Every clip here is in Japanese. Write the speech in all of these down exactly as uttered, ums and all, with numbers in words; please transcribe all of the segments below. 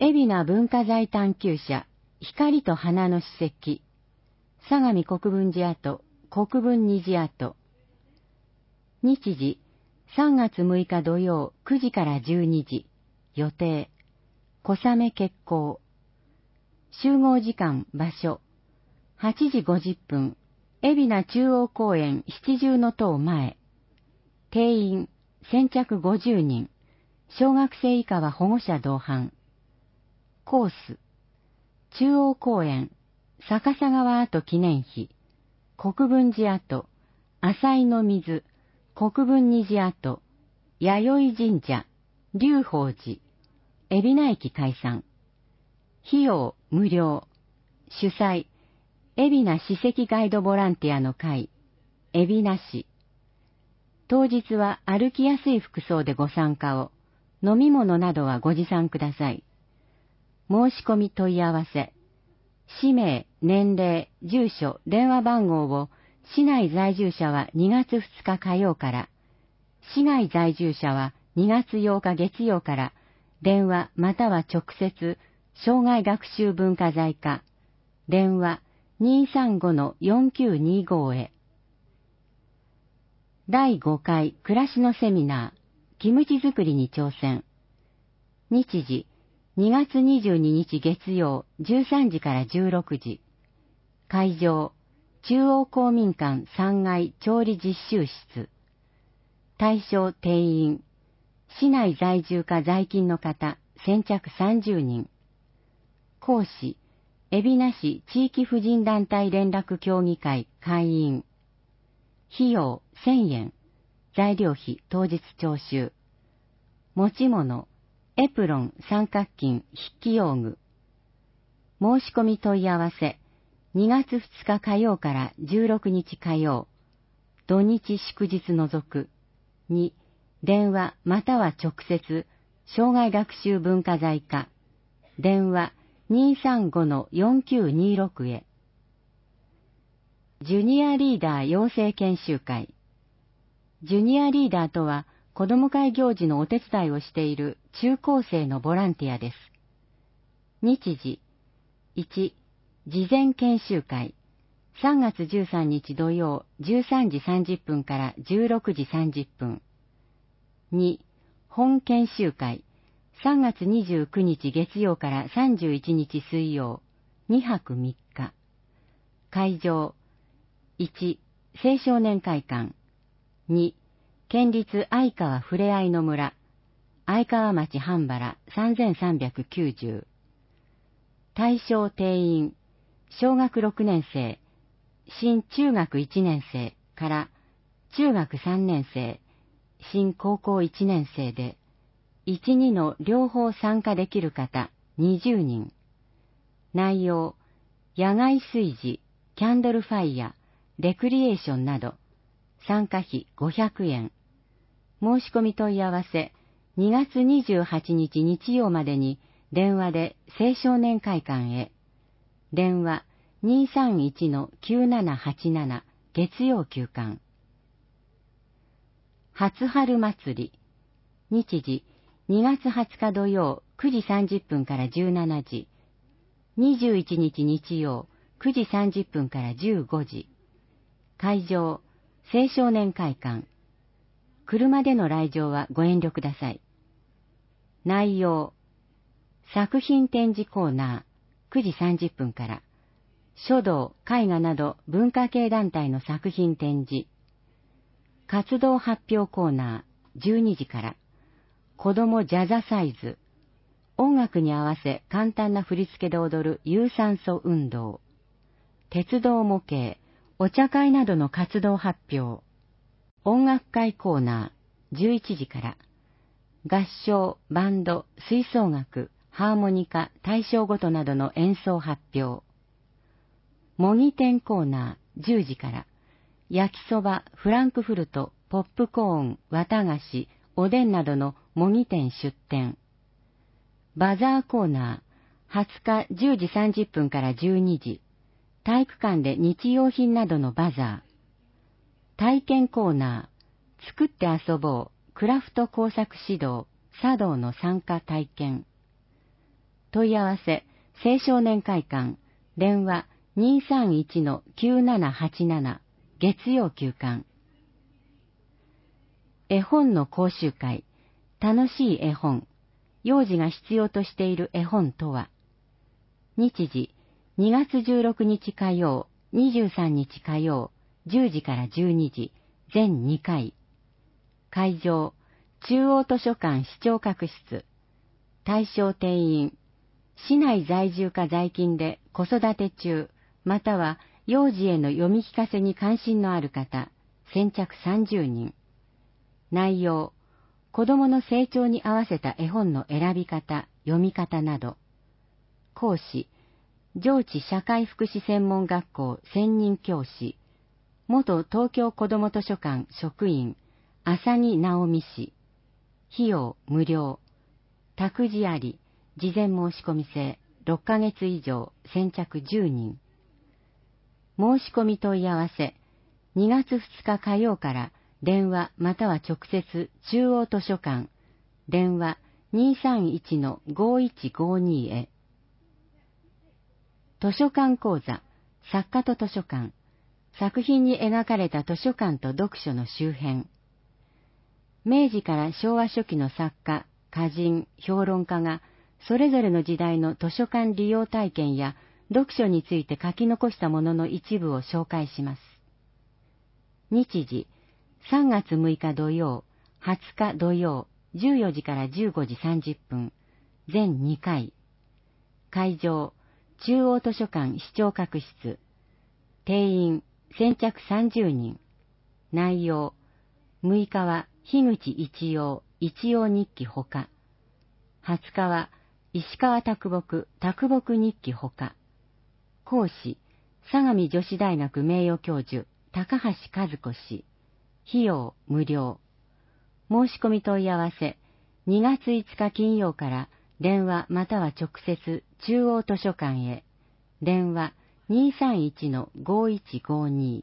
海老名文化財探求者、光と花の史跡、相模国分寺跡、国分虹跡。日時、さんがつむいか土曜くじからじゅうにじ、予定、小雨決行。集合時間、場所、はちじごじゅっぷん、海老名中央公園七重の塔前。定員、先着ごじゅうにん。小学生以下は保護者同伴。コース、中央公園、逆さ川跡記念碑、国分寺跡、浅井の水、国分虹跡、弥生神社、龍宝寺、海老名駅解散。費用無料。主催、海老名史跡ガイドボランティアの会、海老名市。当日は歩きやすい服装でご参加を、飲み物などはご持参ください。申し込み問い合わせ、氏名、年齢、住所、電話番号を市内在住者はにがつふつか火曜から、市外在住者はにがつようか月曜から電話または直接、生涯学習文化財課、電話 にーさんごのよんきゅうにーご へ。だいごかい暮らしのセミナー、キムチ作りに挑戦。日時、にがつにじゅうににち月曜じゅうさんじからじゅうろくじ。会場、中央公民館さんがい調理実習室。対象定員、市内在住か在勤の方、先着さんじゅうにん。講師、海老名市地域婦人団体連絡協議会会員。費用せんえん。材料費当日徴収。持ち物、エプロン、三角巾、筆記用具。申し込み問い合わせ、にがつふつか火曜からじゅうろくにち火曜。土日祝日除く。に、電話または直接、生涯学習文化財課。電話 にーさんごのよんきゅうにーろく へ。ジュニアリーダー養成研修会。ジュニアリーダーとは、子ども会行事のお手伝いをしている中高生のボランティアです。日時、いち、事前研修会、さんがつじゅうさんにち土曜じゅうさんじさんじゅっぷんからじゅうろくじさんじゅっぷん。に、本研修会、さんがつにじゅうくにち月曜からさんじゅういちにち水曜、にはくみっか。会場、いち、青少年会館、に、県立相川ふれあいの村、相川町半原さんぜんさんびゃくきゅうじゅう。対象定員、小学ろくねん生、新中学いちねん生から中学さんねん生、新高校いちねん生で、いち、にの両方参加できる方にじゅうにん。内容、野外炊事、キャンドルファイヤ、レクリエーションなど、参加費ごひゃくえん。申し込み問い合わせ、にがつにじゅうはちにち日曜までに電話で青少年会館へ。電話 にーさんいちのきゅうななはちなな 月曜休館。初春祭り。日時、にがつはつか土曜くじさんじゅっぷんからじゅうしちじ。にじゅういちにち日曜くじさんじゅっぷんからじゅうごじ。会場、青少年会館。車での来場はご遠慮ください。内容、作品展示コーナーくじさんじゅっぷんから、書道、絵画など文化系団体の作品展示、活動発表コーナーじゅうにじから、子供ジャザサイズ、音楽に合わせ簡単な振り付けで踊る有酸素運動、鉄道模型、お茶会などの活動発表、音楽会コーナーじゅういちじから、合唱、バンド、吹奏楽、ハーモニカ、対象ごとなどの演奏発表。模擬店コーナーじゅうじから、焼きそば、フランクフルト、ポップコーン、綿菓子、おでんなどの模擬店出店。バザーコーナー、はつかじゅうじさんじゅっぷんからじゅうにじ、体育館で日用品などのバザー。体験コーナー、作って遊ぼう、クラフト工作指導、茶道の参加体験。 問い合わせ、青少年会館、電話 にーさんいちのきゅうななはちなな、月曜休館。絵本の講習会、楽しい絵本、幼児が必要としている絵本とは。日時、にがつじゅうろくにち火曜、にじゅうさんにち火曜、じゅうじからじゅうにじ、全にかい。会場、中央図書館視聴覚室。対象定員、市内在住か在勤で子育て中、または幼児への読み聞かせに関心のある方、先着さんじゅうにん。内容、子供の成長に合わせた絵本の選び方、読み方など。講師、上智社会福祉専門学校専任教師、元東京子ども図書館職員、浅木直美氏。費用無料。託児あり、事前申し込み制、ろっかげつ以上、先着じゅうにん。申し込み問い合わせ、にがつふつか火曜から電話または直接中央図書館、電話 にーさんいちのごいちごに へ。図書館講座、作家と図書館、作品に描かれた図書館と読書の周辺。明治から昭和初期の作家、歌人、評論家が、それぞれの時代の図書館利用体験や読書について書き残したものの一部を紹介します。日時、さんがつむいか土曜、はつか土曜、じゅうよじからじゅうごじさんじゅっぷん、全にかい。会場、中央図書館視聴覚室。定員、先着さんじゅうにん。内容、むいかは樋口一葉、一葉日記ほか。はつかは石川啄木、啄木日記ほか。講師、相模女子大学名誉教授、高橋和子氏。費用無料。申し込み問い合わせ、にがついつか金曜から電話または直接中央図書館へ。電話 にーさんいちのごいちごに。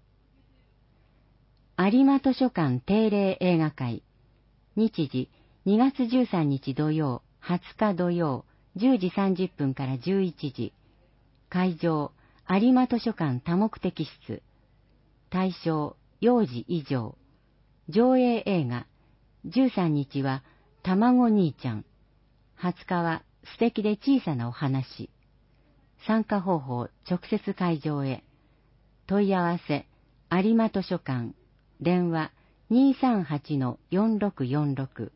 有馬図書館定例映画会。日時、にがつじゅうさんにち土曜、はつか土曜、じゅうじさんじゅっぷんからじゅういちじ。会場、有馬図書館多目的室。対象、幼児以上。上映映画、じゅうさんにちは、たまご兄ちゃん。はつかは、素敵で小さなお話。参加方法、直接会場へ。問い合わせ、有馬図書館。電話 にーさんはちのよんろくよんろく。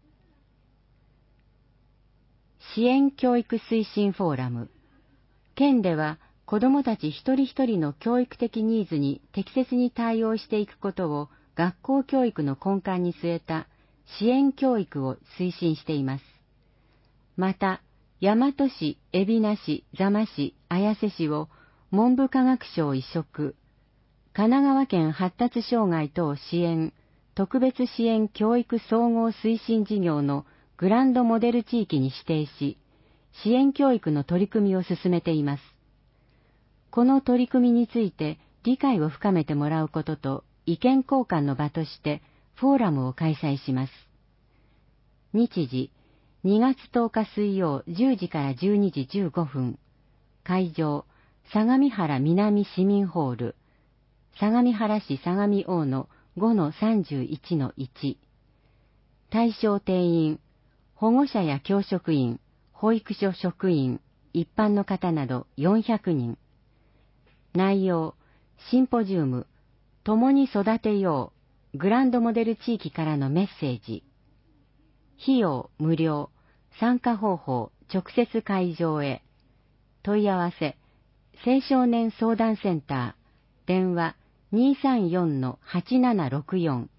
支援教育推進フォーラム。県では子どもたち一人一人の教育的ニーズに適切に対応していくことを学校教育の根幹に据えた支援教育を推進しています。また、大和市、海老名市、座間市、綾瀬市を文部科学省移植、神奈川県発達障害等支援、特別支援教育総合推進事業のグランドモデル地域に指定し、支援教育の取り組みを進めています。この取り組みについて理解を深めてもらうことと意見交換の場としてフォーラムを開催します。日時、にがつとおか水曜じゅうじからじゅうにじじゅうごふん。会場、相模原南市民ホール。相模原市相模大野 ごのさんじゅういちのいち。対象定員、保護者や教職員、保育所職員、一般の方などよんひゃくにん。内容、シンポジウム、共に育てよう、グランドモデル地域からのメッセージ。費用無料、参加方法、直接会場へ。問い合わせ、青少年相談センター、電話 にーさんよんのはちななろくよん。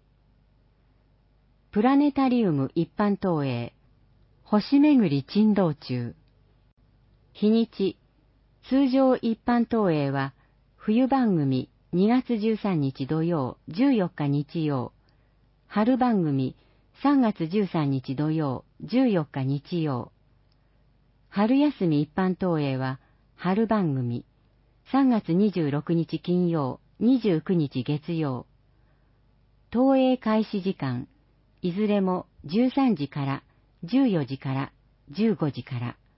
プラネタリウム一般投影、星巡り珍道中。日にち、通常一般投影は、冬番組にがつじゅうさんにち土曜、じゅうよっか日曜、春番組さんがつじゅうさんにち土曜、じゅうよっか日曜。春休み一般投影は、春番組さんがつにじゅうろくにち金曜、にじゅうくにち月曜。投影開始時間、いずれもじゅうさんじからじゅうよじからじゅうごじから。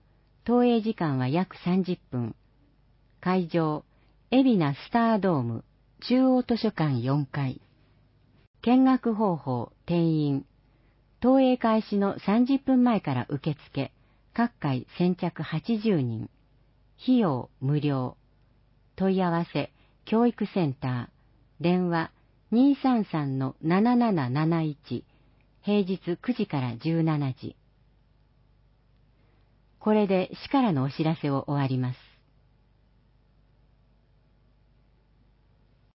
投影時間は約さんじゅっぷん。会場、海老名スタードーム、中央図書館よんかい。見学方法、定員。投影開始のさんじゅっぷんまえから受付、各回先着はちじゅうにん。費用無料。問い合わせ、教育センター、電話 にーさんさんのなななななないち、平日くじからじゅうしちじ。これで市からのお知らせを終わります。